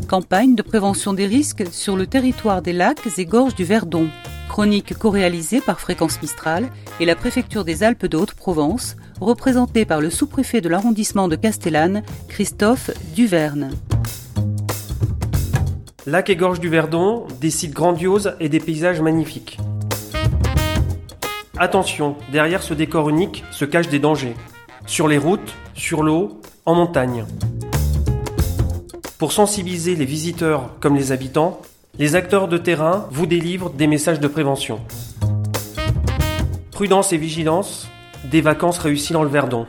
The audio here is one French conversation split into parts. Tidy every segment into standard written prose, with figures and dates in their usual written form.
campagne de prévention des risques sur le territoire des lacs et gorges du Verdon. Chronique co-réalisée par Fréquence Mistral et la préfecture des Alpes de Haute-Provence, représentée par le sous-préfet de l'arrondissement de Castellane, Christophe Duverne. Lacs et gorges du Verdon, des sites grandioses et des paysages magnifiques. Attention, derrière ce décor unique se cachent des dangers. Sur les routes, sur l'eau, en montagne. Pour sensibiliser les visiteurs comme les habitants, les acteurs de terrain vous délivrent des messages de prévention. Prudence et vigilance, des vacances réussies dans le Verdon.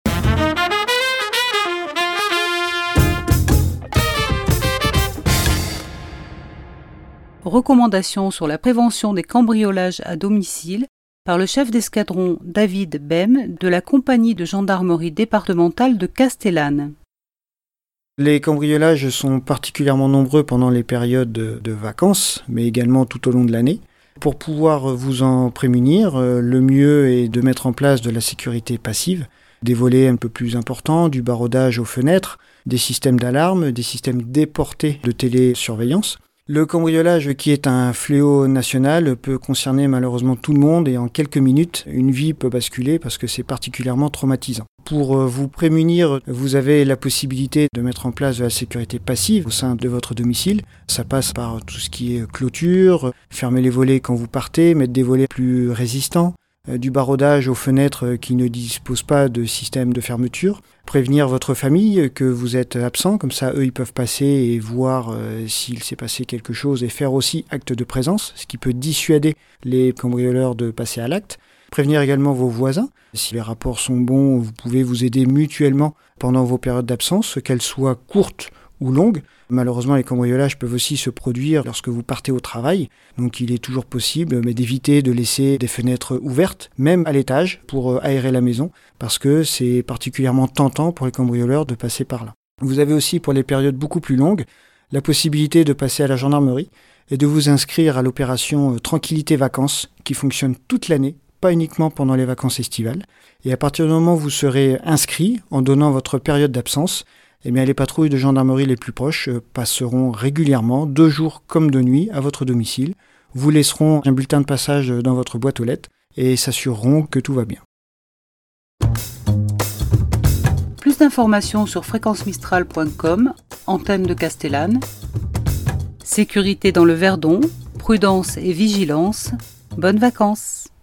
Recommandations sur la prévention des cambriolages à domicile par le chef d'escadron David Bem de la compagnie de gendarmerie départementale de Castellane. Les cambriolages sont particulièrement nombreux pendant les périodes de vacances, mais également tout au long de l'année. Pour pouvoir vous en prémunir, le mieux est de mettre en place de la sécurité passive, des volets un peu plus importants, du barodage aux fenêtres, des systèmes d'alarme, des systèmes déportés de télésurveillance. Le cambriolage, qui est un fléau national, peut concerner malheureusement tout le monde et en quelques minutes, une vie peut basculer parce que c'est particulièrement traumatisant. Pour vous prémunir, vous avez la possibilité de mettre en place de la sécurité passive au sein de votre domicile. Ça passe par tout ce qui est clôture, fermer les volets quand vous partez, mettre des volets plus résistants, du barodage aux fenêtres qui ne disposent pas de système de fermeture, prévenir votre famille que vous êtes absent, comme ça eux ils peuvent passer et voir s'il s'est passé quelque chose et faire aussi acte de présence, ce qui peut dissuader les cambrioleurs de passer à l'acte. Prévenir également vos voisins. Si les rapports sont bons, vous pouvez vous aider mutuellement pendant vos périodes d'absence, qu'elles soient courtes ou longues. Malheureusement, les cambriolages peuvent aussi se produire lorsque vous partez au travail. Donc il est toujours possible d'éviter de laisser des fenêtres ouvertes, même à l'étage, pour aérer la maison, parce que c'est particulièrement tentant pour les cambrioleurs de passer par là. Vous avez aussi, pour les périodes beaucoup plus longues, la possibilité de passer à la gendarmerie et de vous inscrire à l'opération Tranquillité Vacances, qui fonctionne toute l'année, pas uniquement pendant les vacances estivales. Et à partir du moment où vous serez inscrit, en donnant votre période d'absence, les patrouilles de gendarmerie les plus proches passeront régulièrement, 2 jours comme de nuit, à votre domicile, vous laisseront un bulletin de passage dans votre boîte aux lettres et s'assureront que tout va bien. Plus d'informations sur fréquencemistral.com, antenne de Castellane. Sécurité dans le Verdon, prudence et vigilance. Bonnes vacances!